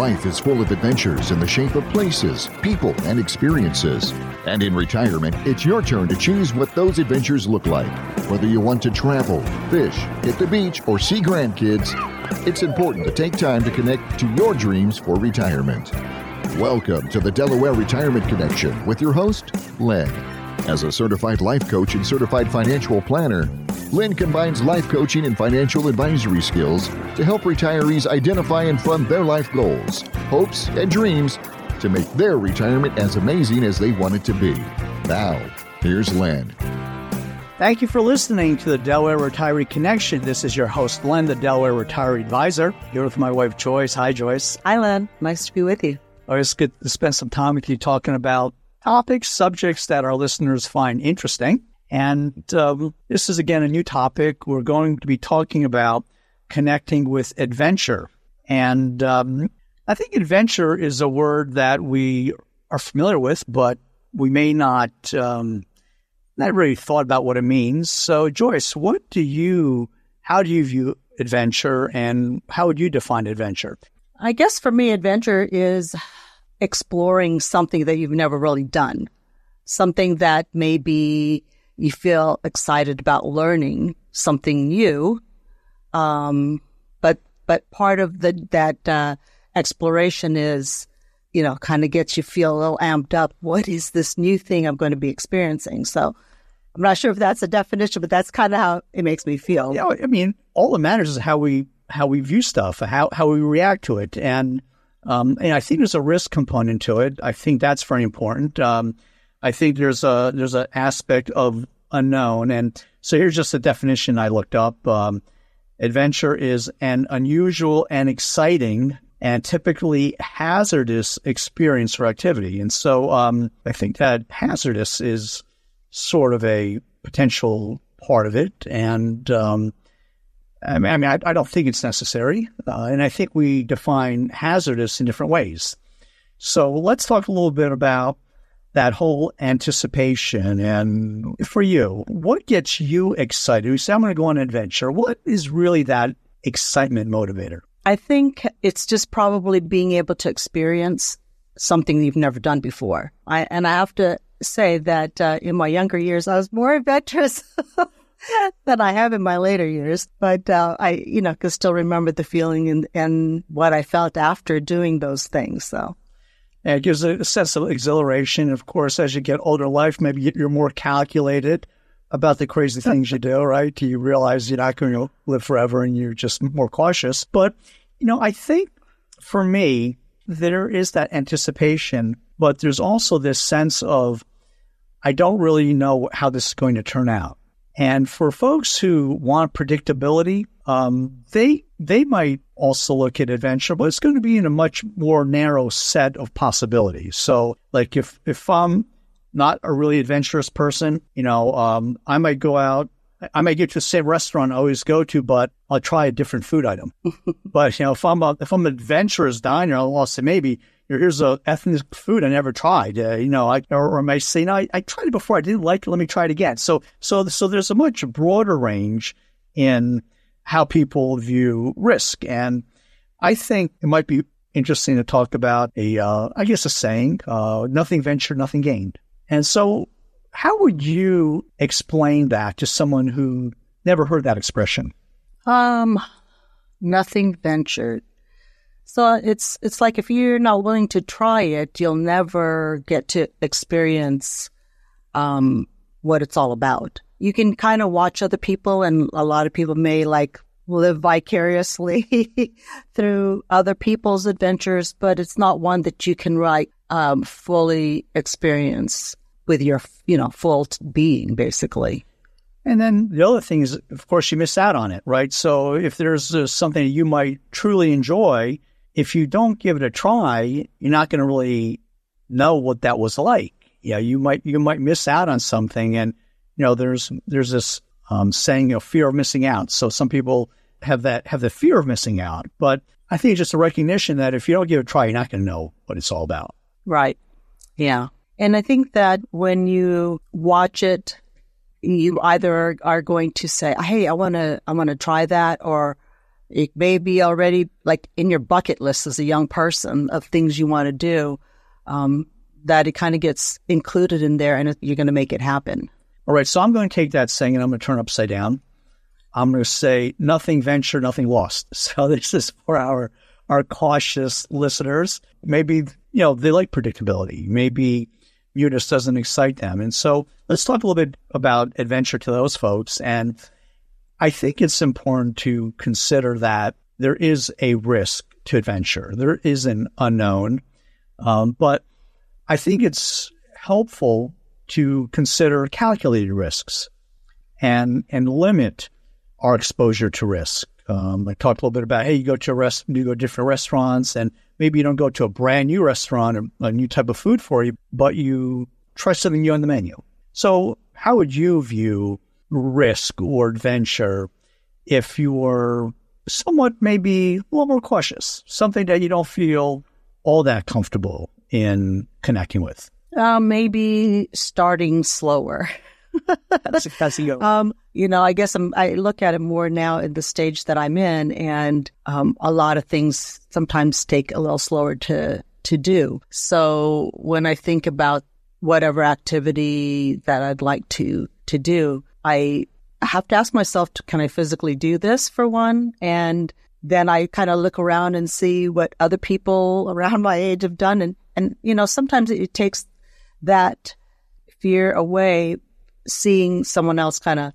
Life is full of adventures in the shape of places, people, and experiences. And in retirement, it's your turn to choose what those adventures look like. Whether you want to travel, fish, hit the beach, or see grandkids, it's important to take time to connect to your dreams for retirement. Welcome to the Delaware Retirement Connection with your host, Len. As a certified life coach and certified financial planner, Len combines life coaching and financial advisory skills to help retirees identify and fund their life goals, hopes, and dreams to make their retirement as amazing as they want it to be. Now, here's Len. Thank you for listening to the Delaware Retiree Connection. This is your host, Len, the Delaware Retiree Advisor, here with my wife, Joyce. Hi, Joyce. Hi, Len. Nice to be with you. Always good to spend some time with you talking about topics, subjects that our listeners find interesting. And this is, again, a new topic. We're going to be talking about connecting with adventure. And I think adventure is a word that we are familiar with, but we may not really thought about what it means. So, Joyce, how do you view adventure, and how would you define adventure? I guess for me, adventure is exploring something that you've never really done, something that maybe you feel excited about learning something new, but part of that exploration is, kind of gets you feel a little amped up. What is this new thing I'm going to be experiencing? So I'm not sure if that's a definition, but that's kind of how it makes me feel. Yeah, I mean, all that matters is how we view stuff, how we react to it, and I think there's a risk component to it. I think that's very important. I think there's an aspect of unknown. And so here's just a definition I looked up. Adventure is an unusual and exciting and typically hazardous experience or activity. And so I think that hazardous is sort of a potential part of it. And I don't think it's necessary. And I think we define hazardous in different ways. So let's talk a little bit about that whole anticipation. And for you, what gets you excited? You say, I'm going to go on an adventure. What is really that excitement motivator? I think it's just probably being able to experience something you've never done before. I have to say that in my younger years, I was more adventurous than I have in my later years. But I can still remember the feeling and what I felt after doing those things. So. And it gives a sense of exhilaration. Of course, as you get older in life, maybe you're more calculated about the crazy things you do, right? You realize you're not going to live forever and you're just more cautious. But, I think for me, there is that anticipation, but there's also this sense of, I don't really know how this is going to turn out. And for folks who want predictability, they might also look at adventure, but it's going to be in a much more narrow set of possibilities. So, like if I'm not a really adventurous person, I might go out. I might get to the same restaurant I always go to, but I'll try a different food item. But if I'm an adventurous diner, I'll say maybe here's a ethnic food I never tried. Or I may say, no, I tried it before. I didn't like it. Let me try it again. So there's a much broader range in how people view risk. And I think it might be interesting to talk about a saying, nothing ventured, nothing gained. And so how would you explain that to someone who never heard that expression? Nothing ventured. So it's like if you're not willing to try it, you'll never get to experience what it's all about. You can kind of watch other people, and a lot of people may live vicariously through other people's adventures, but it's not one that you can fully experience with your full being, basically. And then the other thing is, of course, you miss out on it, right? So if there's something you might truly enjoy, if you don't give it a try, you're not going to really know what that was like. Yeah, you might miss out on something, and there's this saying, fear of missing out. So some people have the fear of missing out, but I think it's just a recognition that if you don't give it a try, you're not going to know what it's all about. Right. Yeah. And I think that when you watch it, you either are going to say, hey, I want to try that, or It may be already like in your bucket list as a young person of things you want to do, that it kind of gets included in there and you're going to make it happen. All right. So I'm going to take that saying and I'm going to turn it upside down. I'm going to say nothing ventured, nothing lost. So this is for our cautious listeners. Maybe, they like predictability. Maybe newness doesn't excite them. And so let's talk a little bit about adventure to those folks. And I think it's important to consider that there is a risk to adventure. There is an unknown. But I think it's helpful to consider calculated risks and limit our exposure to risk. I talked a little bit about, hey, you go to different restaurants, and maybe you don't go to a brand new restaurant or a new type of food for you, but you try something new on the menu. So how would you view risk or adventure if you were somewhat maybe a little more cautious, something that you don't feel all that comfortable in connecting with? Maybe starting slower. That's a go. I guess I look at it more now in the stage that I'm in, and a lot of things sometimes take a little slower to do. So when I think about whatever activity that I'd like to do, I have to ask myself, can I physically do this, for one? And then I kind of look around and see what other people around my age have done. And sometimes it takes that fear away, seeing someone else kind of,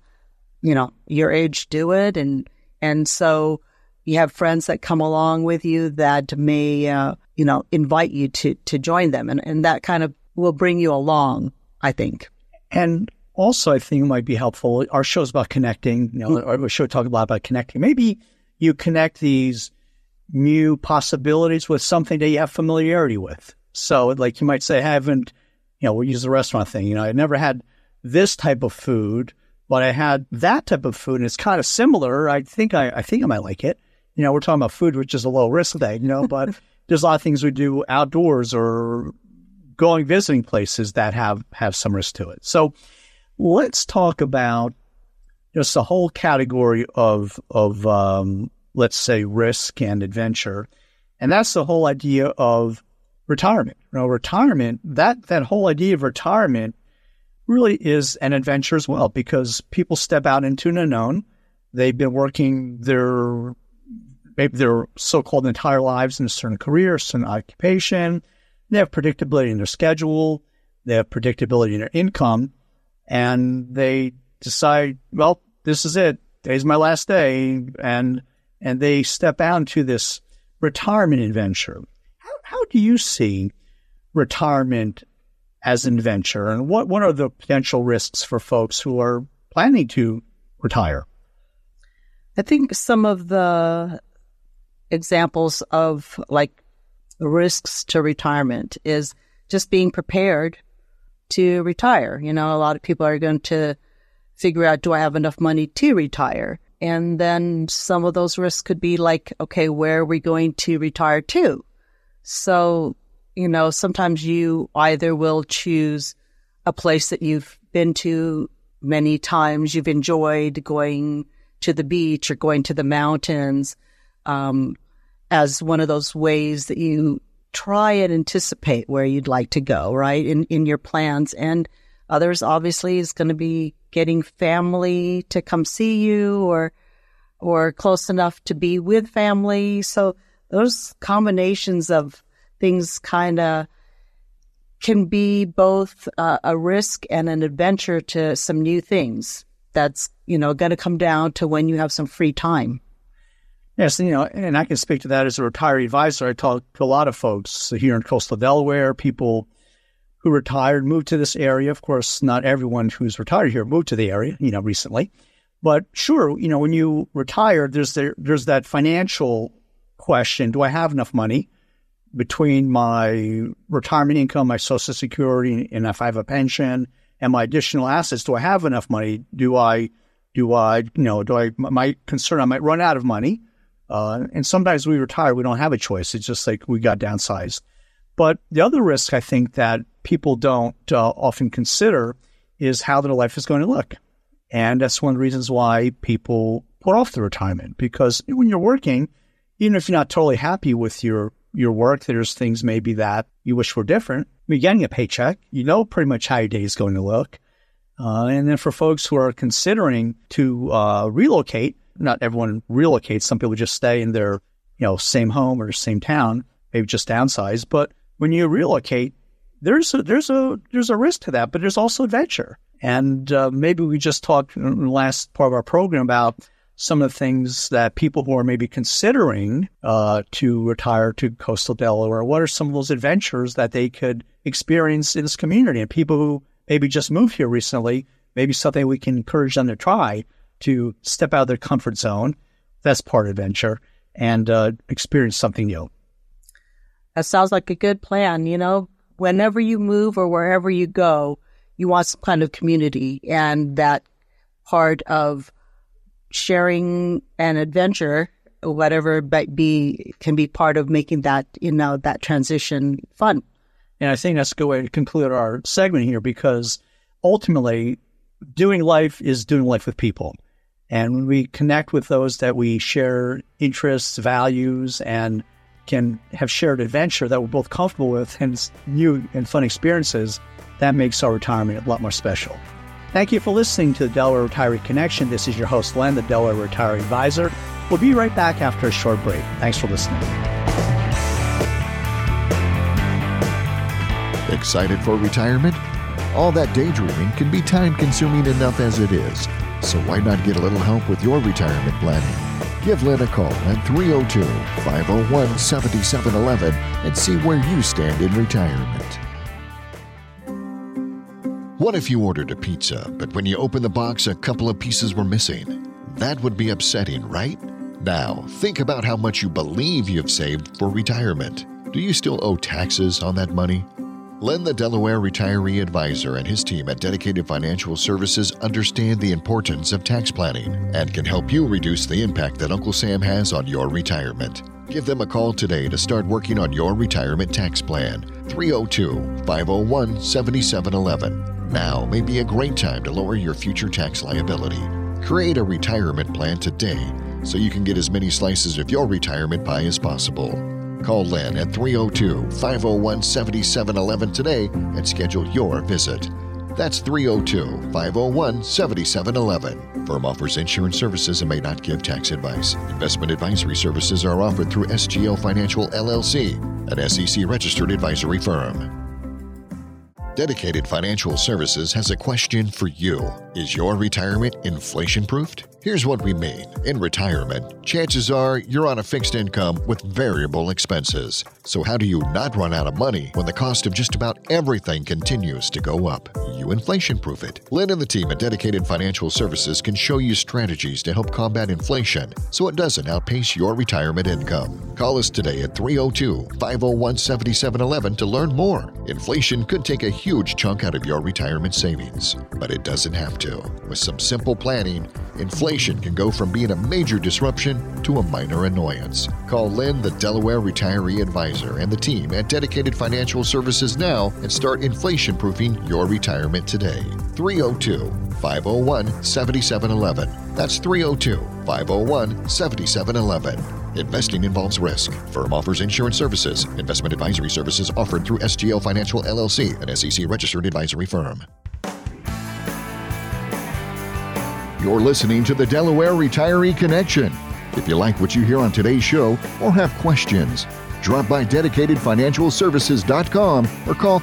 your age do it. And so you have friends that come along with you that may, invite you to join them. And that kind of will bring you along, I think. And also, I think it might be helpful. Our show's about connecting. Our show talks a lot about connecting. Maybe you connect these new possibilities with something that you have familiarity with. So, like you might say, we'll use the restaurant thing. I never had this type of food, but I had that type of food, and it's kind of similar. I think I might like it. We're talking about food, which is a low risk thing, but there's a lot of things we do outdoors or visiting places that have some risk to it. So let's talk about just the whole category of let's say, risk and adventure. And that's the whole idea of retirement. Retirement, that whole idea of retirement really is an adventure as well, because people step out into an unknown. They've been working their so-called entire lives in a certain career, a certain occupation. They have predictability in their schedule. They have predictability in their income. And they decide, well, this is it. Today's my last day. And they step out into this retirement adventure. How do you see retirement as an adventure? And what are the potential risks for folks who are planning to retire? I think some of the examples of like risks to retirement is just being prepared to retire. A lot of people are going to figure out, do I have enough money to retire? And then some of those risks could be like, okay, where are we going to retire to? So, sometimes you either will choose a place that you've been to many times, you've enjoyed going to the beach or going to the mountains, as one of those ways that you try and anticipate where you'd like to go, right, in your plans. And others, obviously, is going to be getting family to come see you or close enough to be with family. So those combinations of things kind of can be both a risk and an adventure to some new things. That's, going to come down to when you have some free time. Yes, and I can speak to that as a retiree advisor. I talk to a lot of folks here in coastal Delaware, people who retired, moved to this area. Of course, not everyone who's retired here moved to the area, recently. But sure, when you retire, there's that financial question. Do I have enough money between my retirement income, my Social Security, and if I have a pension and my additional assets? Do I have enough money? My concern, I might run out of money. And sometimes we retire, we don't have a choice. It's just like we got downsized. But the other risk I think that people don't often consider is how their life is going to look. And that's one of the reasons why people put off the retirement, because when you're working, even if you're not totally happy with your work, there's things maybe that you wish were different. You're getting a paycheck. You know pretty much how your day is going to look. And then for folks who are considering to relocate, not everyone relocates. Some people just stay in their same home or same town, maybe just downsize. But when you relocate, there's a risk to that, but there's also adventure. And maybe we just talked in the last part of our program about some of the things that people who are maybe considering to retire to coastal Delaware, what are some of those adventures that they could experience in this community? And people who maybe just moved here recently, maybe something we can encourage them to try to step out of their comfort zone. That's part of adventure, and experience something new. That sounds like a good plan. Whenever you move or wherever you go, you want some kind of community, and that part of sharing an adventure, whatever it might be, can be part of making that, that transition fun. And I think that's a good way to conclude our segment here, because ultimately, doing life is doing life with people. And when we connect with those that we share interests, values, and can have shared adventure that we're both comfortable with, and new and fun experiences, that makes our retirement a lot more special. Thank you for listening to the Delaware Retiree Connection. This is your host, Len, the Delaware Retiree Advisor. We'll be right back after a short break. Thanks for listening. Excited for retirement? All that daydreaming can be time-consuming enough as it is. So why not get a little help with your retirement planning? Give Len a call at 302-501-7711 and see where you stand in retirement. What if you ordered a pizza, but when you opened the box, a couple of pieces were missing? That would be upsetting, right? Now, think about how much you believe you've saved for retirement. Do you still owe taxes on that money? Len, the Delaware Retiree Advisor, and his team at Dedicated Financial Services understand the importance of tax planning and can help you reduce the impact that Uncle Sam has on your retirement. Give them a call today to start working on your retirement tax plan. 302-501-7711. Now may be a great time to lower your future tax liability. Create a retirement plan today so you can get as many slices of your retirement pie as possible. Call Len at 302-501-7711 today and schedule your visit. That's 302-501-7711. Firm offers insurance services and may not give tax advice. Investment advisory services are offered through SGL Financial LLC, an SEC-registered advisory firm. Dedicated Financial Services has a question for you. Is your retirement inflation-proofed? Here's what we mean. In retirement, chances are you're on a fixed income with variable expenses. So how do you not run out of money when the cost of just about everything continues to go up? You inflation-proof it. Lynn and the team at Dedicated Financial Services can show you strategies to help combat inflation so it doesn't outpace your retirement income. Call us today at 302-501-7711 to learn more. Inflation could take a huge chunk out of your retirement savings, but it doesn't have to. With some simple planning, inflation can go from being a major disruption to a minor annoyance. Call Lynn, the Delaware Retiree Advisor, and the team at Dedicated Financial Services now and start inflation-proofing your retirement today. 302-501-7711. That's 302-501-7711. Investing involves risk. Firm offers insurance services. Investment advisory services offered through SGL Financial LLC, an SEC-registered advisory firm. You're listening to the Delaware Retiree Connection. If you like what you hear on today's show or have questions, drop by DedicatedFinancialServices.com or call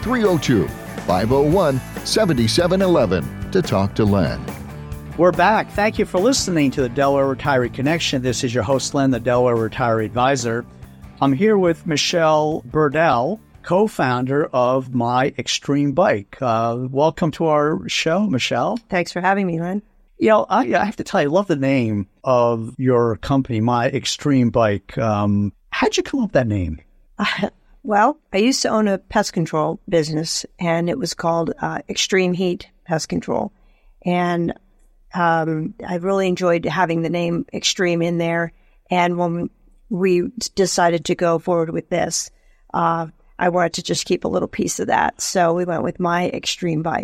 302-501-7711 to talk to Len. We're back. Thank you for listening to the Delaware Retiree Connection. This is your host, Len, the Delaware Retiree Advisor. I'm here with Michelle Burdell, co-founder of My Extreme Bike. Welcome to our show, Michelle. Thanks for having me, Len. I have to tell you, I love the name of your company, My Extreme Bike. How'd you come up with that name? Well, I used to own a pest control business, and it was called Extreme Heat Pest Control. And I really enjoyed having the name Extreme in there. And when we decided to go forward with this, I wanted to just keep a little piece of that. So we went with My Extreme Bike.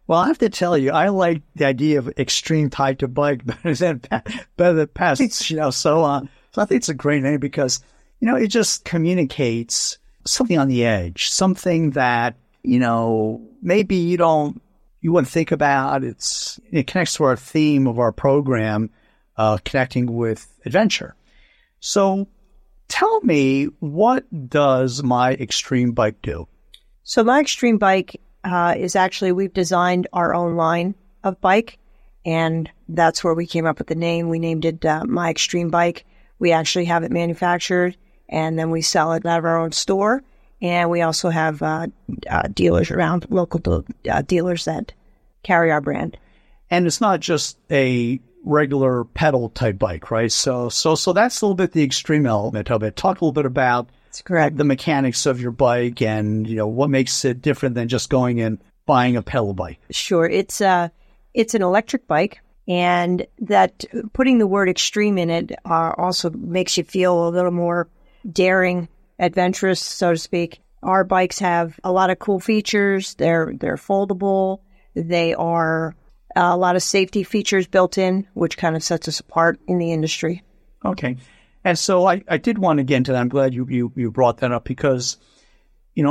Well, I have to tell you, I like the idea of extreme type of bike better than pests, So I think it's a great name because, it just communicates something on the edge, something that, maybe you wouldn't think about. It connects to our theme of our program, connecting with adventure. So tell me, what does My Extreme Bike do? So My Extreme Bike is actually, we've designed our own line of bike, and that's where we came up with the name. We named it My Extreme Bike. We actually have it manufactured, and then we sell it out of our own store. And we also have dealers around, local dealers that carry our brand. And it's not just a regular pedal type bike, right? So that's a little bit the extreme element of it. Talk a little bit about That's correct. the mechanics of your bike and, what makes it different than just going and buying a pedal bike. Sure. It's an electric bike, and that putting the word extreme in it also makes you feel a little more daring, adventurous, so to speak. Our bikes have a lot of cool features. They're foldable. They are a lot of safety features built in, which kind of sets us apart in the industry. Okay. And so I did want to get into that. I'm glad you brought that up because, if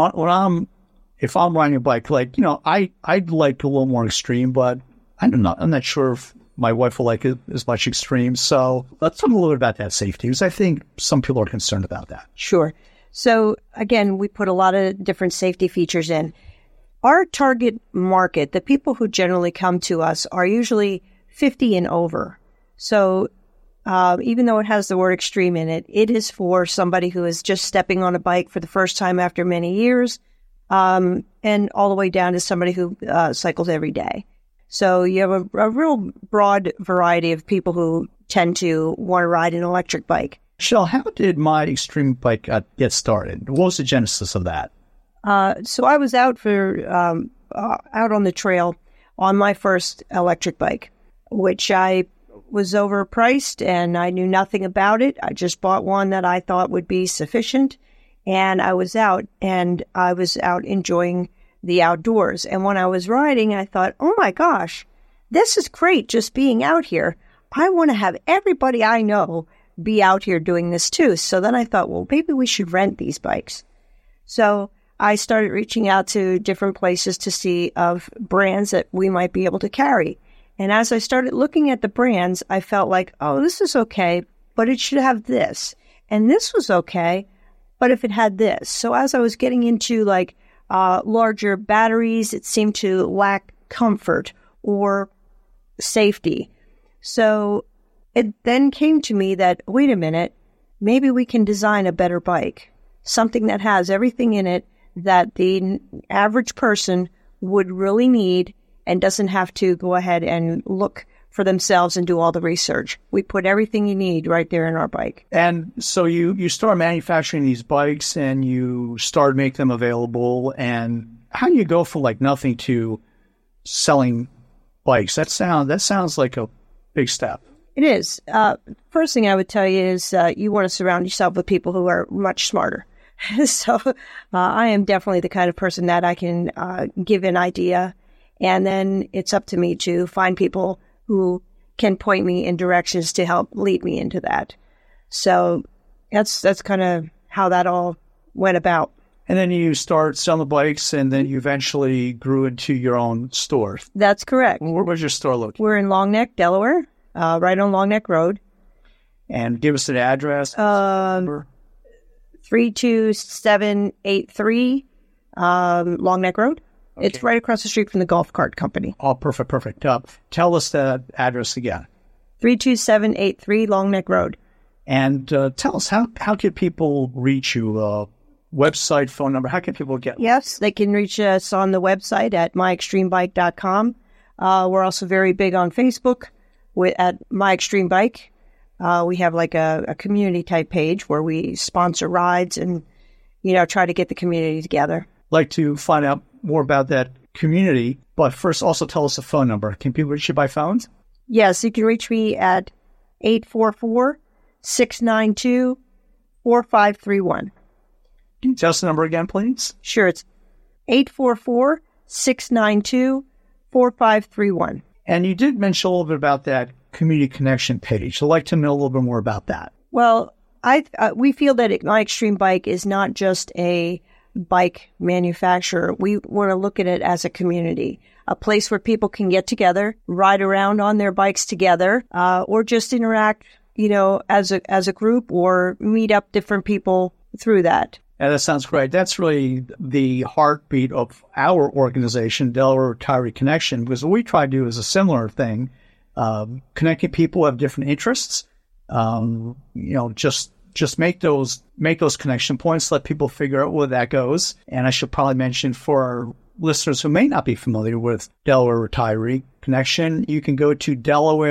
I'm riding a bike, I'd like a little more extreme, but I'm not sure if my wife will like it as much extreme. So let's talk a little bit about that safety, because I think some people are concerned about that. Sure. So again, we put a lot of different safety features in. Our target market, the people who generally come to us, are usually 50 and over. So even though it has the word extreme in it, it is for somebody who is just stepping on a bike for the first time after many years, and all the way down to somebody who cycles every day. So you have a real broad variety of people who tend to want to ride an electric bike. Michelle, how did My Extreme Bike get started? What was the genesis of that? So I was out on the trail on my first electric bike, which I was overpriced and I knew nothing about it. I just bought one that I thought would be sufficient, and I was out enjoying the outdoors. And when I was riding, I thought, oh my gosh, this is great just being out here. I want to have everybody I know be out here doing this too. So then I thought, well, maybe we should rent these bikes. So I started reaching out to different places to see of brands that we might be able to carry. And as I started looking at the brands, I felt like, oh, this is okay, but it should have this. And this was okay, but if it had this. So as I was getting into larger batteries, it seemed to lack comfort or safety. So it then came to me that, wait a minute, maybe we can design a better bike, something that has everything in it that the average person would really need and doesn't have to go ahead and look for themselves and do all the research. We put everything you need right there in our bike. And so you start manufacturing these bikes and you start making them available. And how do you go from nothing to selling bikes? That sounds like a big step. It is. First thing I would tell you is you want to surround yourself with people who are much smarter. So I am definitely the kind of person that I can give an idea, and then it's up to me to find people who can point me in directions to help lead me into that. So that's kind of how that all went about. And then you start selling the bikes, and then you eventually grew into your own store. That's correct. Where was your store located? We're in Long Neck, Delaware, right on Long Neck Road. And give us an address. 32783 Long Neck Road. Okay. It's right across the street from the Golf Cart Company. Oh, perfect. Tell us that address again. 32783 Long Neck Road. And tell us, how can people reach you? Website, phone number, how can people get? Yes, they can reach us on the website at myextremebike.com. We're also very big on Facebook at My Extreme Bike. We have a community type page where we sponsor rides and, try to get the community together. Like to find out more about that community, but first also tell us a phone number. Can people reach you by phone? Yes, you can reach me at 844-692-4531. Can you tell us the number again, please? Sure, it's 844-692-4531. 4531. And you did mention a little bit about that community connection page. I'd like to know a little bit more about that. Well, we feel that My Extreme Bike is not just a bike manufacturer. We want to look at it as a community, a place where people can get together, ride around on their bikes together, or just interact, as a group, or meet up different people through that. Yeah, that sounds great. That's really the heartbeat of our organization, Delaware Retiree Connection, because what we try to do is a similar thing, connecting people who have different interests. Just make those connection points, let people figure out where that goes. And I should probably mention for our listeners who may not be familiar with Delaware Retiree Connection, you can go to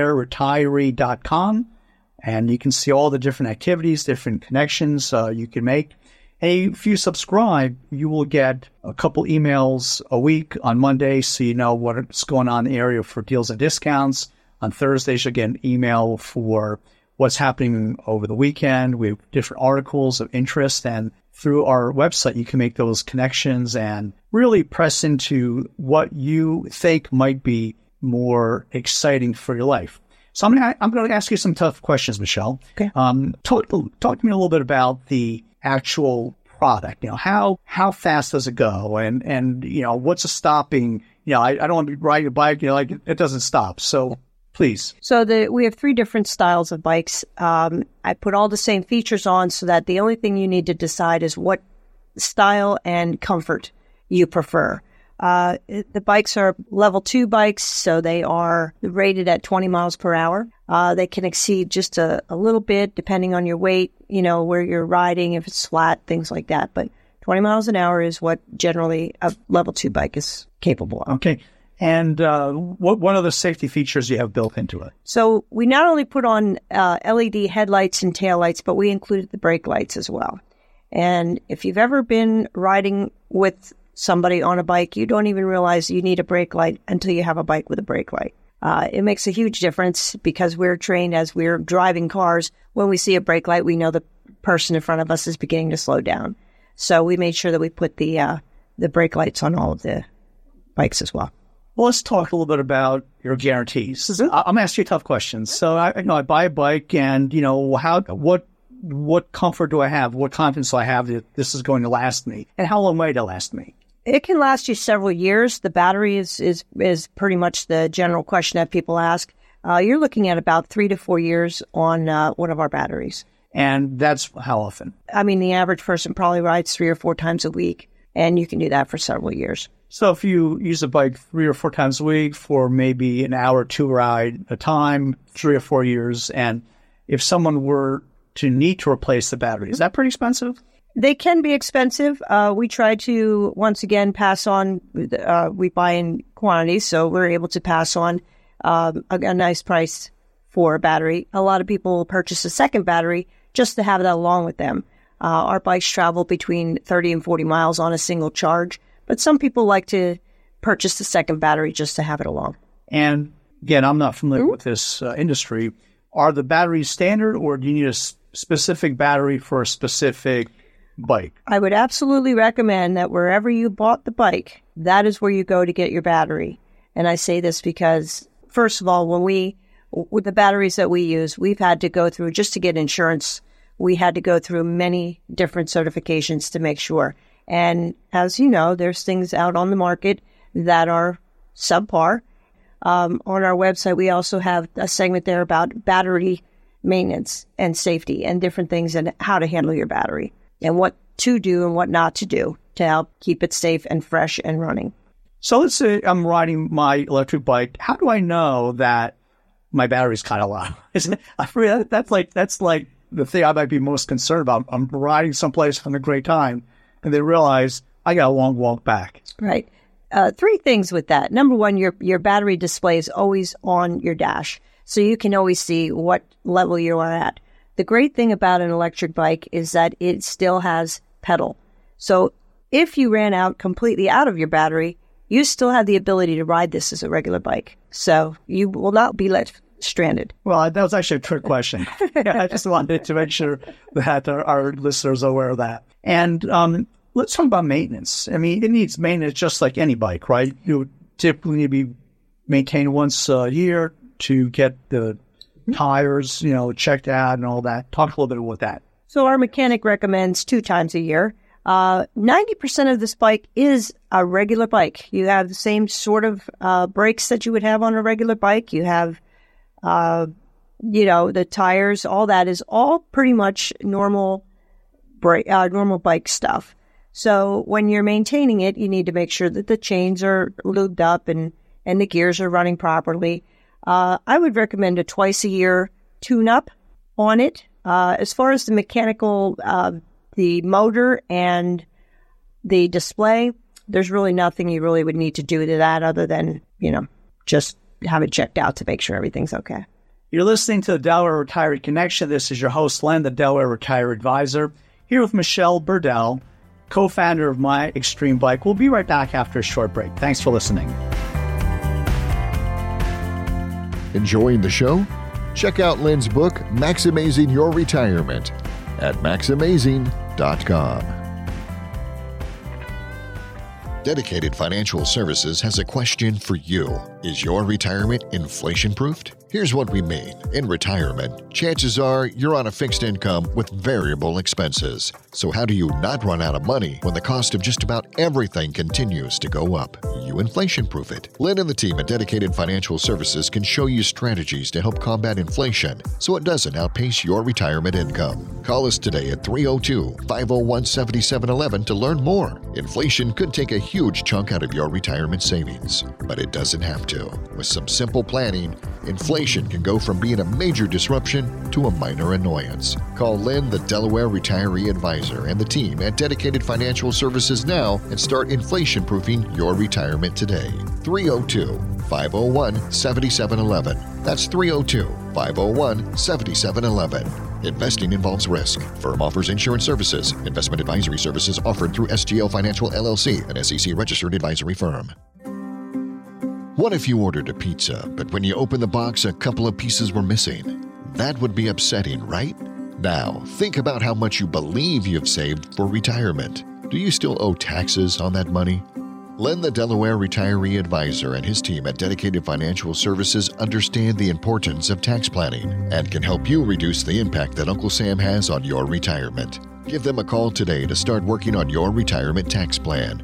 DelawareRetiree.com and you can see all the different activities, different connections you can make. And if you subscribe, you will get a couple emails a week on Monday, so you know what's going on in the area for deals and discounts. On Thursdays, you'll get an email for what's happening over the weekend. We have different articles of interest, and through our website, you can make those connections and really press into what you think might be more exciting for your life. So I'm going to ask you some tough questions, Michelle. Okay. Talk to me a little bit about the actual product. How fast does it go, and what's a stopping? I don't want to be riding a bike. It doesn't stop. So please. So we have 3 different styles of bikes. I put all the same features on so that the only thing you need to decide is what style and comfort you prefer. The bikes are level 2 bikes, so they are rated at 20 miles per hour. They can exceed just a little bit depending on your weight, where you're riding, if it's flat, things like that. But 20 miles an hour is what generally a level 2 bike is capable of. Okay. And what other safety features you have built into it? So we not only put on LED headlights and taillights, but we included the brake lights as well. And if you've ever been riding with somebody on a bike, you don't even realize you need a brake light until you have a bike with a brake light. It makes a huge difference because we're trained as we're driving cars. When we see a brake light, we know the person in front of us is beginning to slow down. So we made sure that we put the brake lights on all of the bikes as well. Well, let's talk a little bit about your guarantees. I'm going to ask you tough questions. So I buy a bike, and what comfort do I have? What confidence do I have that this is going to last me? And how long might it last me? It can last you several years. The battery is pretty much the general question that people ask. You're looking at about 3 to 4 years on one of our batteries. And that's how often? I mean, the average person probably rides 3 or 4 times a week, and you can do that for several years. So if you use a bike 3 or 4 times a week for maybe an hour or 2 ride a time, 3 or 4 years, and if someone were to need to replace the battery, is that pretty expensive? They can be expensive. We try to, once again, pass on, we buy in quantities, so we're able to pass on a nice price for a battery. A lot of people purchase a second battery just to have that along with them. Our bikes travel between 30 and 40 miles on a single charge, but some people like to purchase the second battery just to have it along. And again, I'm not familiar with this industry. Are the batteries standard, or do you need a specific battery for a specific bike? I would absolutely recommend that wherever you bought the bike, that is where you go to get your battery. And I say this because, first of all, with the batteries that we use, we've had to go through, just to get insurance, we had to go through many different certifications to make sure. And as you know, there's things out on the market that are subpar. On our website, we also have a segment there about battery maintenance and safety and different things and how to handle your battery and what to do and what not to do to help keep it safe and fresh and running. So let's say I'm riding my electric bike. How do I know that my battery's kind of low? That's like the thing I might be most concerned about. I'm riding someplace having a great time, and they realize I got a long walk back. Right. 3 things with that. Number 1, your battery display is always on your dash, so you can always see what level you are at. The great thing about an electric bike is that it still has pedal. So if you ran out completely out of your battery, you still have the ability to ride this as a regular bike. So you will not be left stranded. Well, that was actually a trick question. I just wanted to make sure that our listeners are aware of that. And let's talk about maintenance. I mean, it needs maintenance just like any bike, right? You typically need to be maintain once a year to get the tires, checked out and all that. Talk a little bit about that. So our mechanic recommends 2 times a year. 90% of this bike is a regular bike. You have the same sort of brakes that you would have on a regular bike. You have, the tires, all that is all pretty much normal bike stuff. So when you're maintaining it, you need to make sure that the chains are lubed up and the gears are running properly. I would recommend a twice a year tune-up on it. As far as the mechanical, the motor and the display, there's really nothing you really would need to do to that other than, just have it checked out to make sure everything's okay. You're listening to the Delaware Retiree Connection. This is your host, Len, the Delaware Retiree Advisor, here with Michelle Burdell, co-founder of My Extreme Bike. We'll be right back after a short break. Thanks for listening. Enjoying the show? Check out Len's book, Maximizing Your Retirement, at maximazing.com. Dedicated Financial Services has a question for you. Is your retirement inflation-proofed? Here's what we mean. In retirement, chances are you're on a fixed income with variable expenses. So how do you not run out of money when the cost of just about everything continues to go up? You inflation-proof it. Len and the team at Dedicated Financial Services can show you strategies to help combat inflation so it doesn't outpace your retirement income. Call us today at 302-501-7711 to learn more. Inflation could take a huge chunk out of your retirement savings, but it doesn't have to. With some simple planning, inflation can go from being a major disruption to a minor annoyance. Call Len, the Delaware Retiree Advisor, and the team at Dedicated Financial Services now and start inflation-proofing your retirement today. 302-501-7711. That's 302-501-7711. Investing involves risk. Firm offers insurance services. Investment advisory services offered through SGL Financial LLC, an SEC-registered advisory firm. What if you ordered a pizza, but when you opened the box, a couple of pieces were missing? That would be upsetting, right? Now, think about how much you believe you've saved for retirement. Do you still owe taxes on that money? Len, the Delaware Retiree Advisor, and his team at Dedicated Financial Services understand the importance of tax planning and can help you reduce the impact that Uncle Sam has on your retirement. Give them a call today to start working on your retirement tax plan.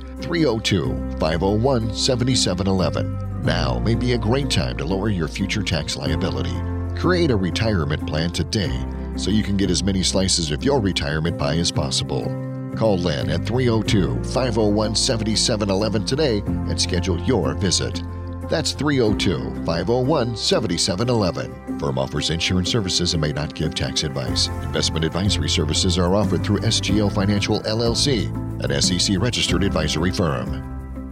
302-501-7711. Now may be a great time to lower your future tax liability. Create a retirement plan today so you can get as many slices of your retirement pie as possible. Call Len at 302-501-7711 today and schedule your visit. That's 302-501-7711. Firm offers insurance services and may not give tax advice. Investment advisory services are offered through SGL Financial LLC, an SEC-registered advisory firm.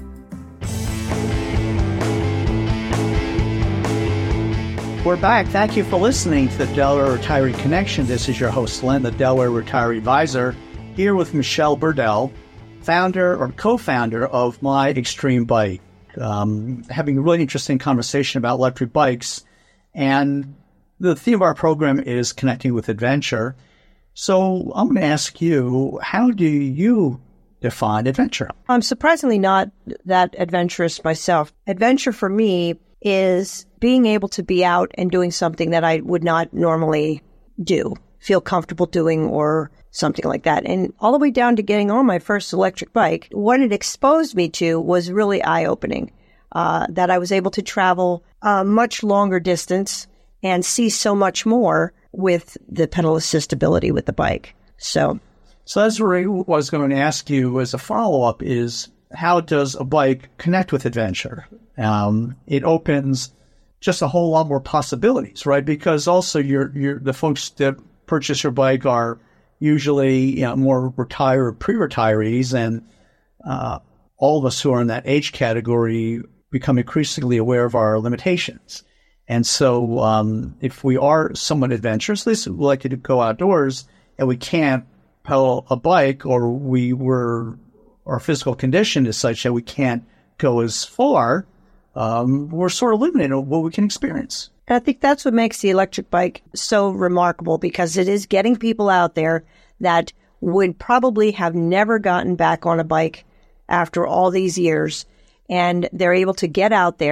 We're back. Thank you for listening to the Delaware Retiree Connection. This is your host, Len, the Delaware Retiree Advisor, here with Michelle Burdell, founder or co-founder of My Extreme Bike. Having a really interesting conversation about electric bikes. And the theme of our program is connecting with adventure. So I'm going to ask you, how do you define adventure? I'm surprisingly not that adventurous myself. Adventure for me is being able to be out and doing something that I would not normally do, feel comfortable doing, or something like that. And all the way down to getting on my first electric bike, what it exposed me to was really eye-opening, that I was able to travel a much longer distance and see so much more with the pedal assistability with the bike. So that's what I was going to ask you as a follow-up is, how does a bike connect with adventure? It opens just a whole lot more possibilities, right? Because also the folks that purchase your bike are usually more retired, pre-retirees, and all of us who are in that age category become increasingly aware of our limitations. And so if we are somewhat adventurous, at least we like to go outdoors, and we can't pedal a bike, or our physical condition is such that we can't go as far, we're sort of limited in what we can experience. And I think that's what makes the electric bike so remarkable, because it is getting people out there that would probably have never gotten back on a bike after all these years. And they're able to get out there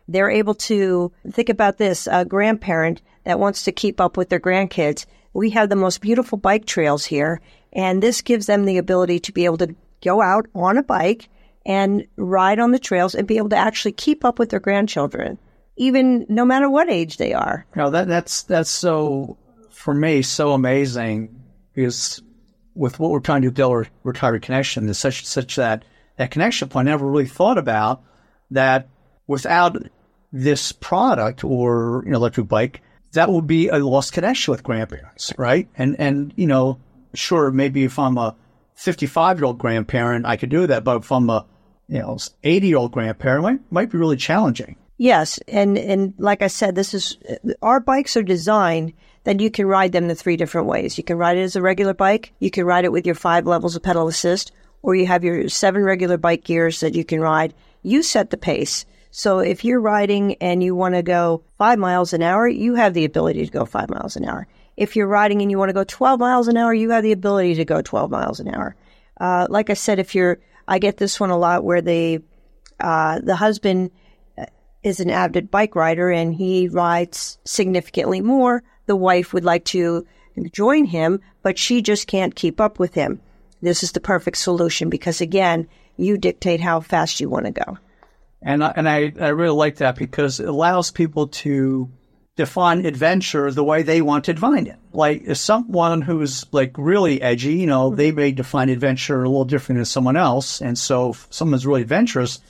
they're able to think about this, a grandparent that wants to keep up with their grandkids. We have the most beautiful bike trails here, and this gives them the ability to be able to go out on a bike and ride on the trails and be able to actually keep up with their grandchildren, even no matter what age they are. Now that's so, for me, so amazing, because with what we're trying to do, Delaware Retiree Connection, is such that connection point. I never really thought about that. Without this product or electric bike, that would be a lost connection with grandparents, right? And sure, maybe if I'm a 55-year-old grandparent, I could do that, but if I'm a 80-year-old grandparent, it might be really challenging. Yes, and like I said, our bikes are designed that you can ride them the 3 different ways. You can ride it as a regular bike, you can ride it with your 5 levels of pedal assist, or you have your 7 regular bike gears that you can ride. You set the pace. So if you're riding and you want to go 5 miles an hour, you have the ability to go 5 miles an hour. If you're riding and you want to go 12 miles an hour, you have the ability to go 12 miles an hour. Like I said, I get this one a lot where the husband is an avid bike rider and he rides significantly more. The wife would like to join him, but she just can't keep up with him. This is the perfect solution because, again, you dictate how fast you want to go. And I really like that because it allows people to define adventure the way they want to define it. Like if someone who's like really edgy, they may define adventure a little different than someone else. And so if someone's really adventurous,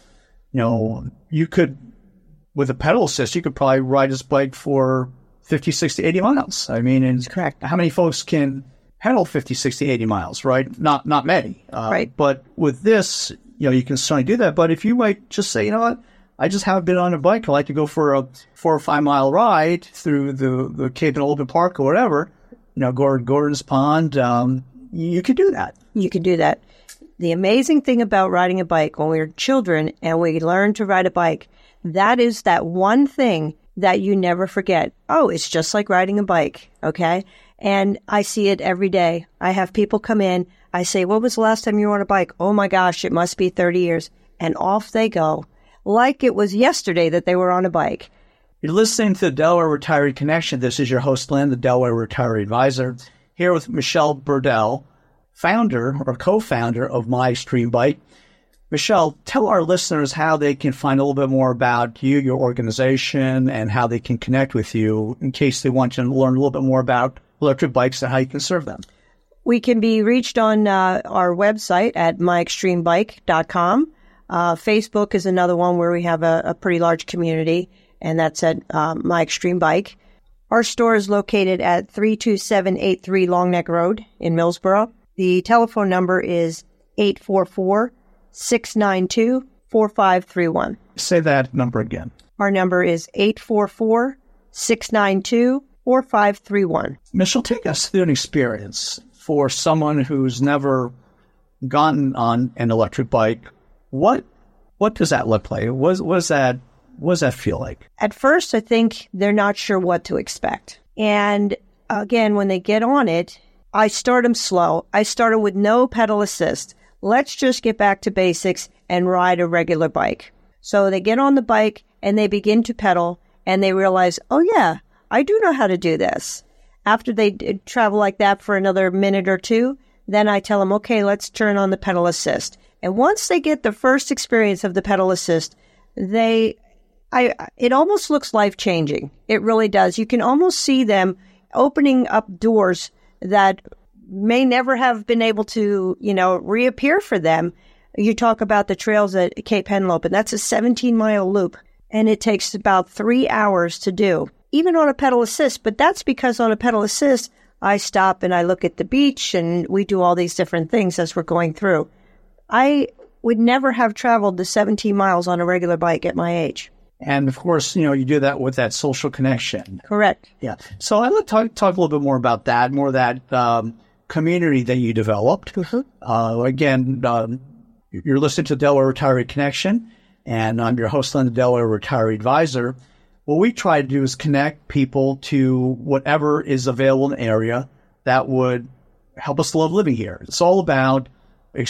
you could, with a pedal assist, you could probably ride this bike for 50, 60, 80 miles. I mean, and that's correct. How many folks can pedal 50, 60, 80 miles, right? Not many. Right. But with this, you can certainly do that. But if you might just say, what, I just haven't been on a bike. I like to go for a 4 or 5 mile ride through the Cape and Open Park or whatever, Gordon's Pond. You could do that. You could do that. The amazing thing about riding a bike when we were children and we learned to ride a bike, that is that one thing that you never forget. Oh, it's just like riding a bike. Okay. And I see it every day. I have people come in. I say, what was the last time you were on a bike? Oh my gosh, it must be 30 years. And off they go. Like it was yesterday that they were on a bike. You're listening to the Delaware Retiree Connection. This is your host, Lynn, the Delaware Retiree Advisor, here with Michelle Burdell, founder or co-founder of My Extreme Bike. Michelle, tell our listeners how they can find a little bit more about you, your organization, and how they can connect with you in case they want to learn a little bit more about electric bikes and how you can serve them. We can be reached on our website at myextremebike.com. Facebook is another one where we have a pretty large community, and that's at My Extreme Bike. Our store is located at 32783 Long Neck Road in Millsboro. The telephone number is 844-692-4531. Say that number again. Our number is 844-692-4531. Michelle, take us through an experience for someone who's never gotten on an electric bike. What does that look like? What does that feel like? At first, I think they're not sure what to expect. And again, when they get on it, I start them slow. I started with no pedal assist. Let's just get back to basics and ride a regular bike. So they get on the bike and they begin to pedal and they realize, oh yeah, I do know how to do this. After they travel like that for another minute or two, then I tell them, okay, let's turn on the pedal assist. And once they get the first experience of the pedal assist, it almost looks life-changing. It really does. You can almost see them opening up doors that may never have been able to, reappear for them. You talk about the trails at Cape Henlopen, and that's a 17-mile loop, and it takes about 3 hours to do, even on a pedal assist. But that's because on a pedal assist, I stop and I look at the beach, and we do all these different things as we're going through. I would never have traveled the 17 miles on a regular bike at my age. And of course, you do that with that social connection. Correct. Yeah. So I'd like to talk a little bit more about that, more of that community that you developed. Mm-hmm. Again, you're listening to Delaware Retiree Connection, and I'm your host on the Delaware Retiree Advisor. What we try to do is connect people to whatever is available in the area that would help us love living here. It's all about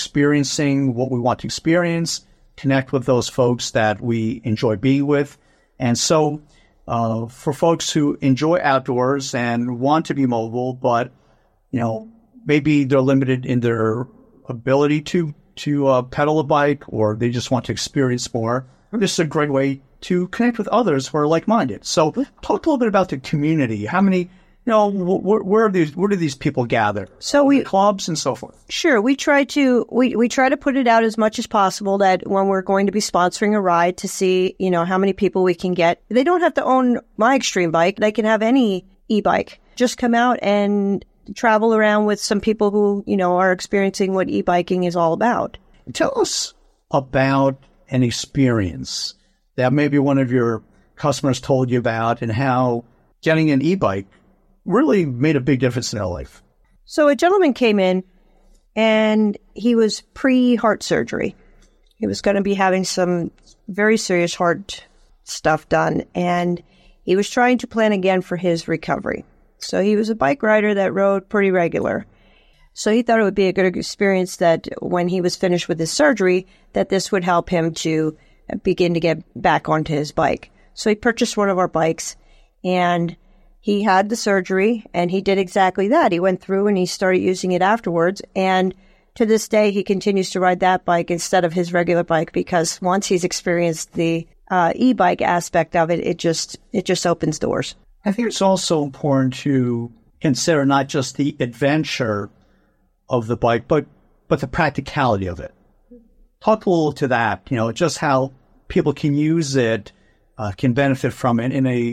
experiencing what we want to experience, connect with those folks that we enjoy being with, And so for folks who enjoy outdoors and want to be mobile, but, maybe they're limited in their ability to pedal a bike, or they just want to experience more, this is a great way to connect with others who are like-minded. So talk a little bit about the community. How many, where do these people gather? So we clubs and so forth. Sure. We try to put it out as much as possible that when we're going to be sponsoring a ride, to see, how many people we can get. They don't have to own my Extreme bike. They can have any e-bike. Just come out and travel around with some people who, are experiencing what e-biking is all about. Tell us about an experience that maybe one of your customers told you about, and how getting an e-bike really made a big difference in their life. So a gentleman came in, and he was pre-heart surgery. He was going to be having some very serious heart stuff done, and he was trying to plan again for his recovery. So he was a bike rider that rode pretty regular. So he thought it would be a good experience that when he was finished with his surgery, that this would help him to begin to get back onto his bike. So he purchased one of our bikes, and he had the surgery, and he did exactly that. He went through and he started using it afterwards. And to this day, he continues to ride that bike instead of his regular bike, because once he's experienced the e-bike aspect of it, it just opens doors. I think it's also important to consider not just the adventure of the bike, but the practicality of it. Talk a little to that, just how people can use it, can benefit from it in a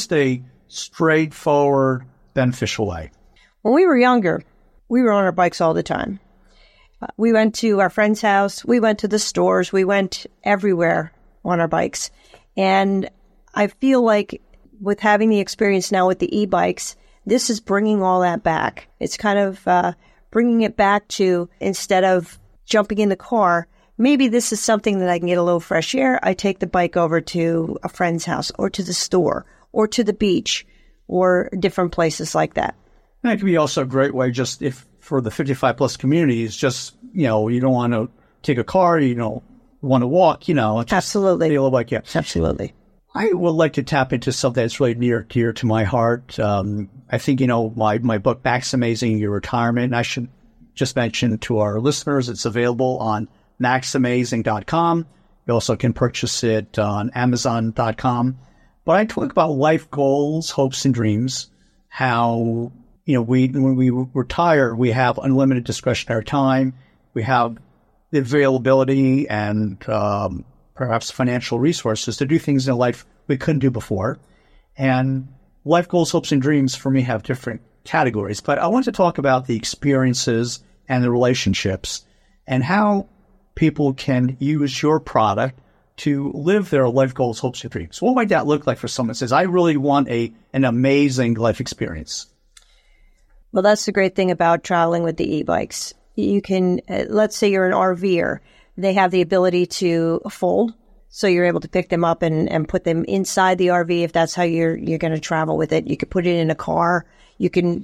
straightforward, beneficial way. When we were younger, we were on our bikes all the time. We went to our friend's house. We went to the stores. We went everywhere on our bikes. And I feel like with having the experience now with the e-bikes, this is bringing all that back. It's kind of bringing it back to, instead of jumping in the car, maybe this is something that I can get a little fresh air. I take the bike over to a friend's house, or to the store, or to the beach, or different places like that. And it could be also a great way, just if for the 55-plus communities, just, you don't want to take a car, you don't want to walk, Absolutely. Feel like, yeah. Absolutely. I would like to tap into something that's really near and dear to my heart. I think, my book, Maximizing Your Retirement, and I should just mention to our listeners, it's available on Maximizing.com. You also can purchase it on Amazon.com. But I talk about life goals, hopes, and dreams, how, when we retire, we have unlimited discretionary time. We have the availability and perhaps financial resources to do things in life we couldn't do before. And life goals, hopes, and dreams for me have different categories. But I want to talk about the experiences and the relationships and how people can use your product to live their life goals, hopes, and dreams. What might that look like for someone who says, I really want an amazing life experience? Well, that's the great thing about traveling with the e-bikes. You can, let's say you're an RVer. They have the ability to fold, so you're able to pick them up and put them inside the RV if that's how you're going to travel with it. You could put it in a car. You can,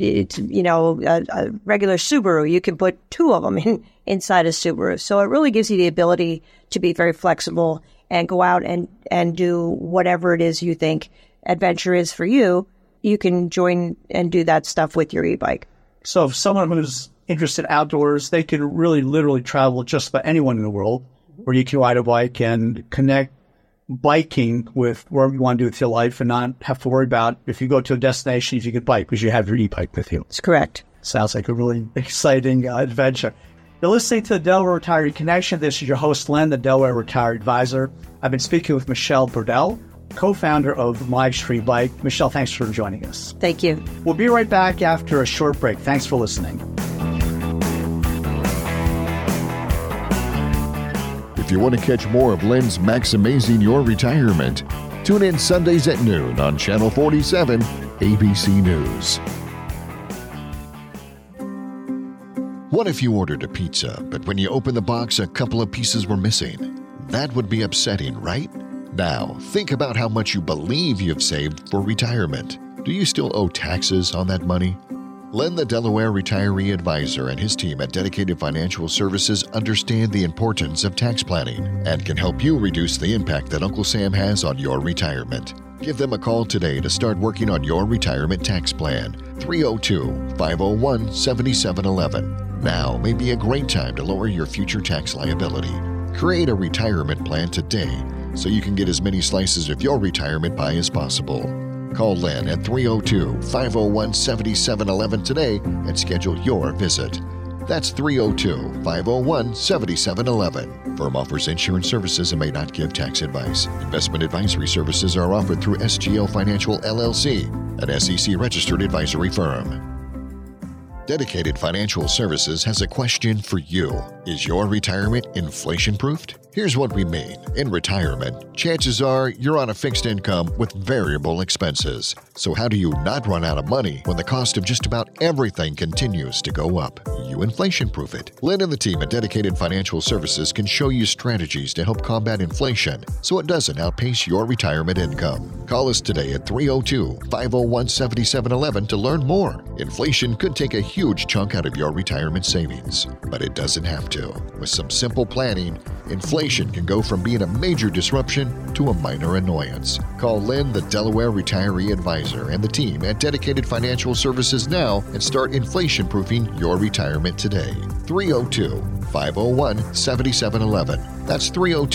a regular Subaru, you can put two of them inside a Subaru. So it really gives you the ability to be very flexible and go out and do whatever it is you think adventure is for you. You can join and do that stuff with your e-bike. So if someone who's interested outdoors, they can really literally travel just about anyone in the world, where you can ride a bike and connect biking with wherever you want to do with your life, and not have to worry about if you go to a destination, if you can bike, because you have your e-bike with you. That's correct. Sounds like a really exciting adventure. You're listening to the Delaware Retiree Connection. This is your host, Len, the Delaware Retiree Advisor. I've been speaking with Michelle Burdell, co-founder of My Extreme Bike. Michelle, thanks for joining us. Thank you. We'll be right back after a short break. Thanks for listening. If you want to catch more of Len's Maximizing Your Retirement, tune in Sundays at noon on Channel 47, ABC News. What if you ordered a pizza, but when you opened the box, a couple of pieces were missing? That would be upsetting, right? Now, think about how much you believe you've saved for retirement. Do you still owe taxes on that money? Len, the Delaware retiree advisor, and his team at Dedicated Financial Services understand the importance of tax planning and can help you reduce the impact that Uncle Sam has on your retirement. Give them a call today to start working on your retirement tax plan. 302-501-7711. Now may be a great time to lower your future tax liability. Create a retirement plan today so you can get as many slices of your retirement pie as possible. Call Len at 302-501-7711 today and schedule your visit. That's 302-501-7711. Firm offers insurance services and may not give tax advice. Investment advisory services are offered through SGL Financial LLC, an SEC-registered advisory firm. Dedicated Financial Services has a question for you. Is your retirement inflation-proofed? Here's what we mean. In retirement, chances are you're on a fixed income with variable expenses. So how do you not run out of money when the cost of just about everything continues to go up? You inflation-proof it. Lynn and the team at Dedicated Financial Services can show you strategies to help combat inflation so it doesn't outpace your retirement income. Call us today at 302-501-7711 to learn more. Inflation could take a huge chunk out of your retirement savings, but it doesn't have to. With some simple planning, inflation can go from being a major disruption to a minor annoyance. Call Lynn, the Delaware retiree advisor, and the team at Dedicated Financial Services now and start inflation-proofing your retirement today. 302-501-7711. That's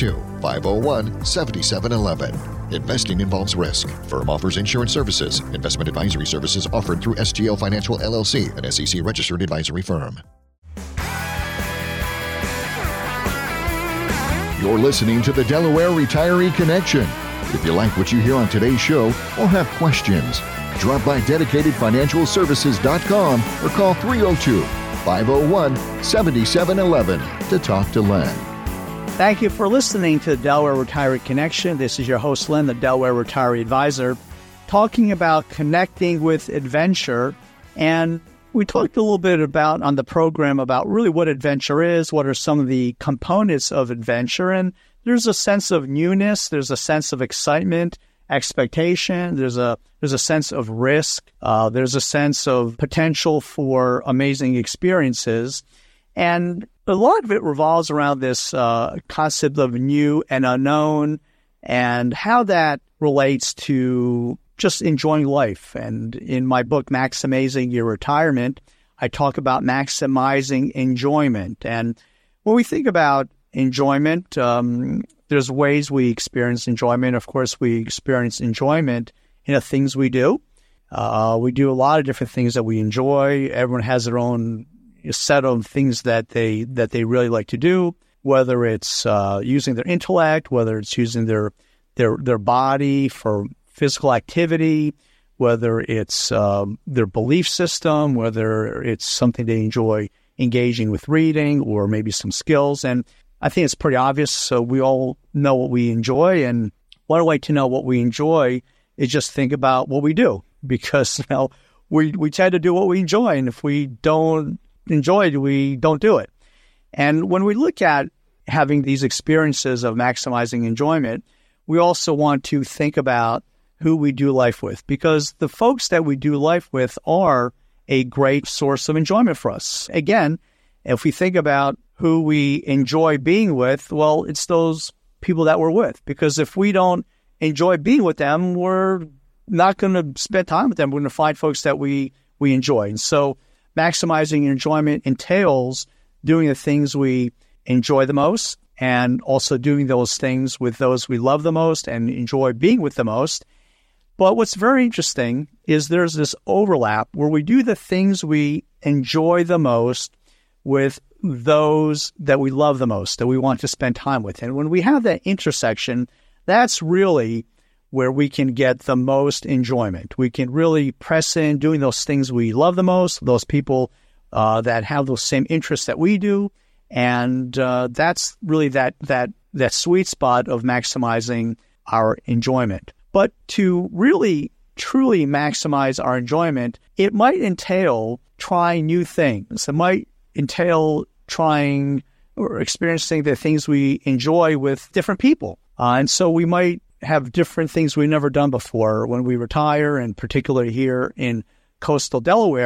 302-501-7711. Investing involves risk. Firm offers insurance services. Investment advisory services offered through SGL Financial LLC, an SEC-registered advisory firm. You're listening to the Delaware Retiree Connection. If you like what you hear on today's show or have questions, drop by DedicatedFinancialServices.com or call 302-501-7711 to talk to Len. Thank you for listening to the Delaware Retiree Connection. This is your host, Len, the Delaware Retiree Advisor, talking about connecting with adventure. And we talked a little bit about on the program about really what adventure is, what are some of the components of adventure. And there's a sense of newness, there's a sense of excitement, expectation, there's a sense of risk, there's a sense of potential for amazing experiences. And a lot of it revolves around this concept of new and unknown and how that relates to just enjoying life. And in my book, Maximizing Your Retirement, I talk about maximizing enjoyment. And when we think about enjoyment, there's ways we experience enjoyment. Of course, we experience enjoyment in the things we do. We do a lot of different things that we enjoy. Everyone has their own set of things that they really like to do, whether it's using their intellect, whether it's using their body for physical activity, whether it's their belief system, whether it's something they enjoy engaging with reading or maybe some skills. And I think it's pretty obvious. So we all know what we enjoy. And one way to know what we enjoy is just think about what we do, because we tend to do what we enjoy. And if we don't enjoy it, we don't do it. And when we look at having these experiences of maximizing enjoyment, we also want to think about who we do life with, because the folks that we do life with are a great source of enjoyment for us. Again, if we think about who we enjoy being with, well, it's those people that we're with, because if we don't enjoy being with them, we're not going to spend time with them. We're going to find folks that we enjoy. And so maximizing enjoyment entails doing the things we enjoy the most and also doing those things with those we love the most and enjoy being with the most. But what's very interesting is there's this overlap where we do the things we enjoy the most with those that we love the most, that we want to spend time with. And when we have that intersection, that's really where we can get the most enjoyment. We can really press in doing those things we love the most, those people that have those same interests that we do. And that's really that sweet spot of maximizing our enjoyment. But to really, truly maximize our enjoyment, it might entail trying new things. It might entail trying or experiencing the things we enjoy with different people. And so we might have different things we've never done before when we retire, and particularly here in coastal Delaware,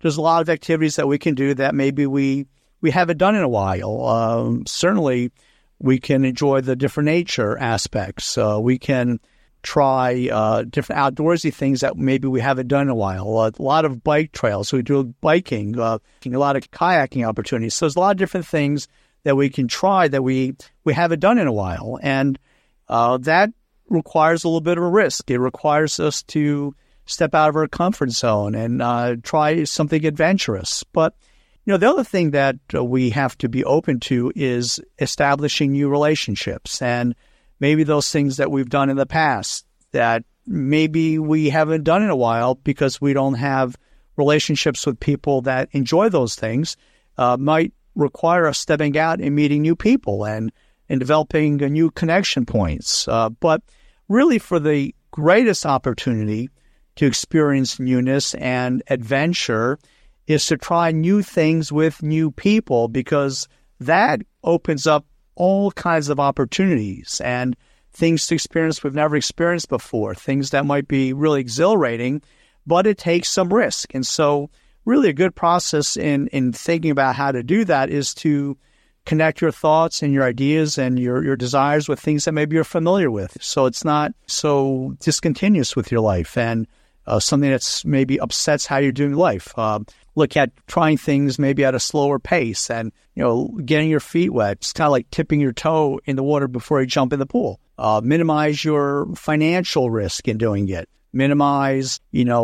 there's a lot of activities that we can do that maybe we haven't done in a while. Certainly, we can enjoy the different nature aspects. We can try different outdoorsy things that maybe we haven't done in a while. A lot of bike trails. So we do biking, a lot of kayaking opportunities. So there's a lot of different things that we can try that we haven't done in a while. And that requires a little bit of a risk. It requires us to step out of our comfort zone and try something adventurous. But, the other thing that we have to be open to is establishing new relationships. And maybe those things that we've done in the past that maybe we haven't done in a while because we don't have relationships with people that enjoy those things might require us stepping out and meeting new people and developing new connection points. But really for the greatest opportunity to experience newness and adventure is to try new things with new people, because that opens up all kinds of opportunities and things to experience we've never experienced before, things that might be really exhilarating, but it takes some risk. And so really a good process in thinking about how to do that is to connect your thoughts and your ideas and your desires with things that maybe you're familiar with. So it's not so discontinuous with your life and something that's maybe upsets how you're doing life. Look at trying things maybe at a slower pace and, getting your feet wet. It's kind of like tipping your toe in the water before you jump in the pool. Minimize your financial risk in doing it. Minimize,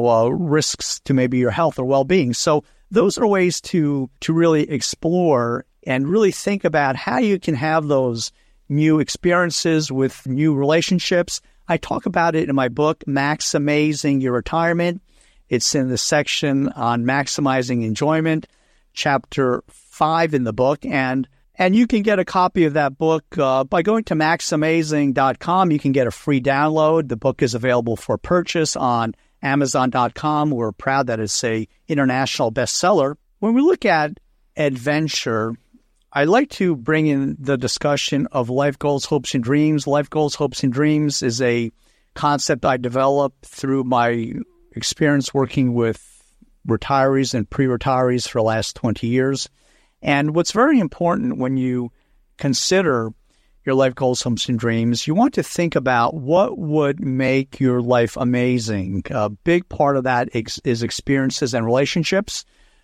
risks to maybe your health or well-being. So those are ways to really explore and really think about how you can have those new experiences with new relationships. I talk about it in my book, Maximizing Your Retirement. It's in the section on maximizing enjoyment, chapter 5 in the book. And you can get a copy of that book by going to maxamazing.com. You can get a free download. The book is available for purchase on Amazon.com. We're proud that it's an international bestseller. When we look at adventure, I like to bring in the discussion of life goals, hopes, and dreams. Life goals, hopes, and dreams is a concept I developed through my experience working with retirees and pre-retirees for the last 20 years. And what's very important when you consider your life goals, hopes, and dreams, you want to think about what would make your life amazing. A big part of that is experiences and relationships.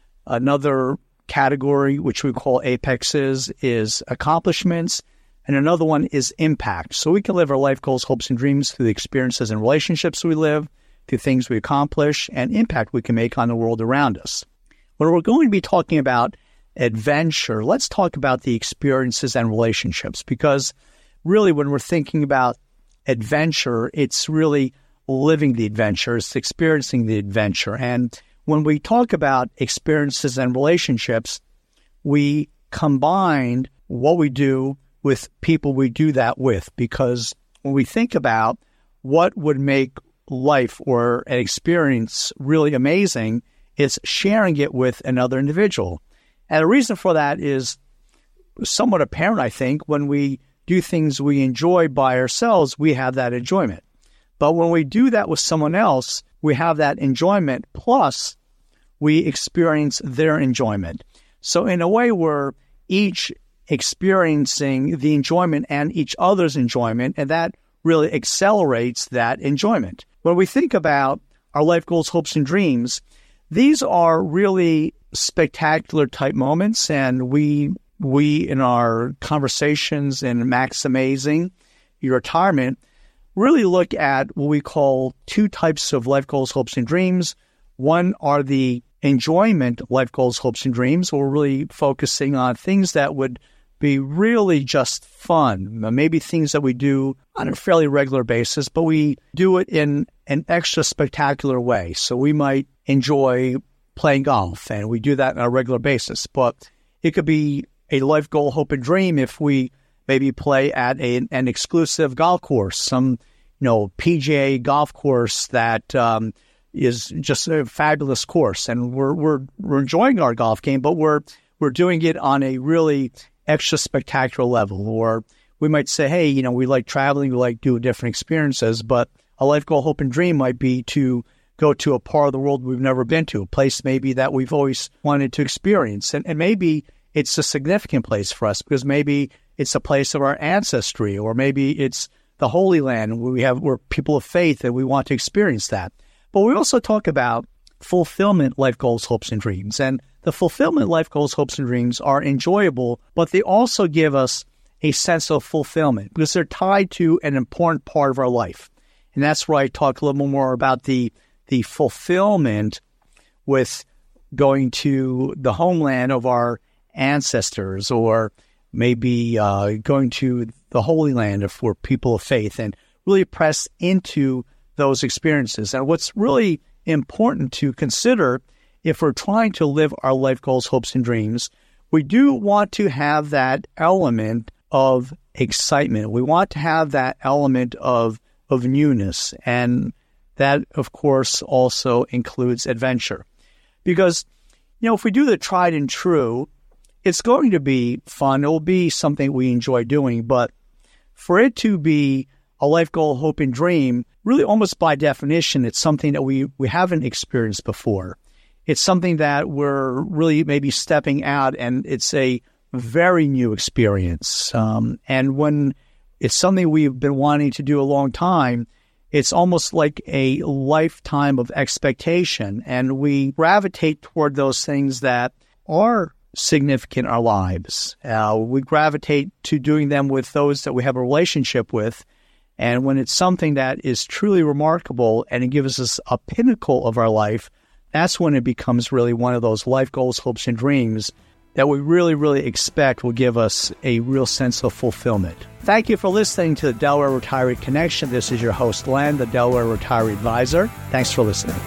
Another category, which we call apexes, is accomplishments. And another one is impact. So we can live our life goals, hopes, and dreams through the experiences and relationships we live, through things we accomplish, and impact we can make on the world around us. When we're going to be talking about adventure, let's talk about the experiences and relationships, because really when we're thinking about adventure, it's really living the adventure, it's experiencing the adventure. And when we talk about experiences and relationships, we combine what we do with people we do that with, because when we think about what would make life or an experience really amazing, it's sharing it with another individual. And the reason for that is somewhat apparent, I think. When we do things we enjoy by ourselves, we have that enjoyment. But when we do that with someone else, we have that enjoyment, plus we experience their enjoyment. So in a way, we're each experiencing the enjoyment and each other's enjoyment, and that really accelerates that enjoyment. When we think about our life goals, hopes, and dreams, these are really spectacular type moments, and we in our conversations in Maximizing Your Retirement really look at what we call two types of life goals, hopes, and dreams. One are the enjoyment life goals, hopes, and dreams. We're really focusing on things that would be really just fun, maybe things that we do on a fairly regular basis, but we do it in an extra spectacular way. So we might enjoy playing golf, and we do that on a regular basis. But it could be a life goal, hope, and dream if we maybe play at an exclusive golf course, some PGA golf course that is just a fabulous course, and we're enjoying our golf game, but we're doing it on a really extra spectacular level. Or we might say, hey, we like traveling, we like doing different experiences, but a life goal, hope, and dream might be to go to a part of the world we've never been to, a place maybe that we've always wanted to experience. And maybe it's a significant place for us because maybe it's a place of our ancestry, or maybe it's the Holy Land where we're people of faith and we want to experience that. But we also talk about fulfillment life goals, hopes, and dreams. And the fulfillment life goals, hopes, and dreams are enjoyable, but they also give us a sense of fulfillment because they're tied to an important part of our life. And that's where I talk a little more about the fulfillment with going to the homeland of our ancestors, or maybe going to the Holy Land if we're people of faith, and really press into those experiences. And what's really important to consider if we're trying to live our life goals, hopes, and dreams, we do want to have that element of excitement. We want to have that element of newness. And that, of course, also includes adventure. Because, if we do the tried and true, it's going to be fun. It will be something we enjoy doing. But for it to be a life goal, hope, and dream, really almost by definition, it's something that we haven't experienced before. It's something that we're really maybe stepping out, and it's a very new experience. And when it's something we've been wanting to do a long time, it's almost like a lifetime of expectation. And we gravitate toward those things that are significant in our lives. We gravitate to doing them with those that we have a relationship with. And when it's something that is truly remarkable and it gives us a pinnacle of our life, that's when it becomes really one of those life goals, hopes, and dreams that we really, really expect will give us a real sense of fulfillment. Thank you for listening to the Delaware Retiree Connection. This is your host, Len, the Delaware Retiree Advisor. Thanks for listening.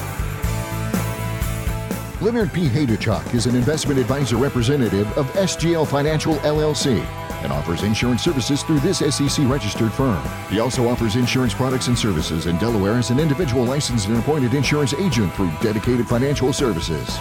Leonard P. Hayduchuk is an investment advisor representative of SGL Financial, LLC, and offers insurance services through this SEC-registered firm. He also offers insurance products and services in Delaware as an individual licensed and appointed insurance agent through Dedicated Financial Services.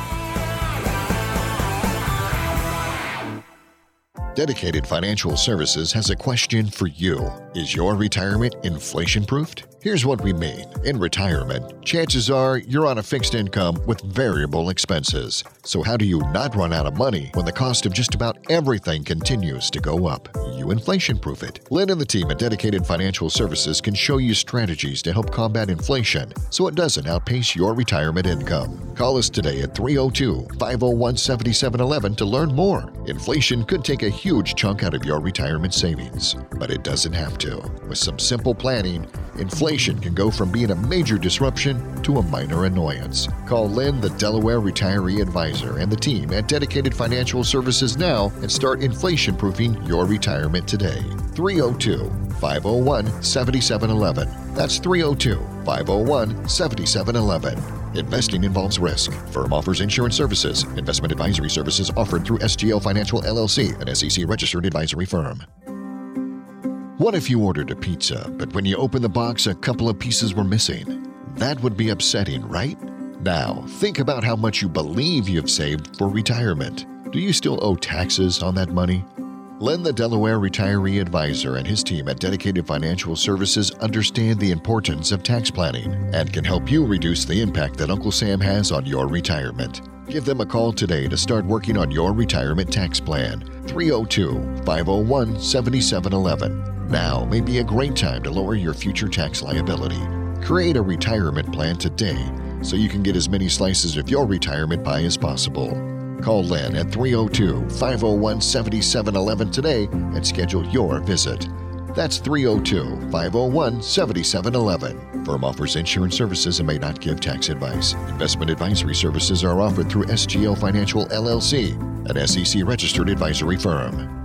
Dedicated Financial Services has a question for you. Is your retirement inflation-proofed? Here's what we mean. In retirement, chances are you're on a fixed income with variable expenses. So how do you not run out of money when the cost of just about everything continues to go up? You inflation-proof it. Lynn and the team at Dedicated Financial Services can show you strategies to help combat inflation so it doesn't outpace your retirement income. Call us today at 302-501-7711 to learn more. Inflation could take a huge chunk out of your retirement savings, but it doesn't have to. With some simple planning, inflation can go from being a major disruption to a minor annoyance. Call Lynn, the Delaware Retiree Advisor, and the team at Dedicated Financial Services now and start inflation-proofing your retirement today. 302-501-7711. That's 302-501-7711. Investing involves risk. Firm offers insurance services. Investment advisory services offered through SGL Financial, LLC, an SEC-registered advisory firm. What if you ordered a pizza, but when you opened the box, a couple of pieces were missing? That would be upsetting, right? Now, think about how much you believe you've saved for retirement. Do you still owe taxes on that money? Len, the Delaware Retiree Advisor, and his team at Dedicated Financial Services understand the importance of tax planning and can help you reduce the impact that Uncle Sam has on your retirement. Give them a call today to start working on your retirement tax plan. 302-501-7711. Now may be a great time to lower your future tax liability. Create a retirement plan today so you can get as many slices of your retirement pie as possible. Call Len at 302-501-7711 today and schedule your visit. That's 302-501-7711. Firm offers insurance services and may not give tax advice. Investment advisory services are offered through SGL Financial, LLC, an SEC-registered advisory firm.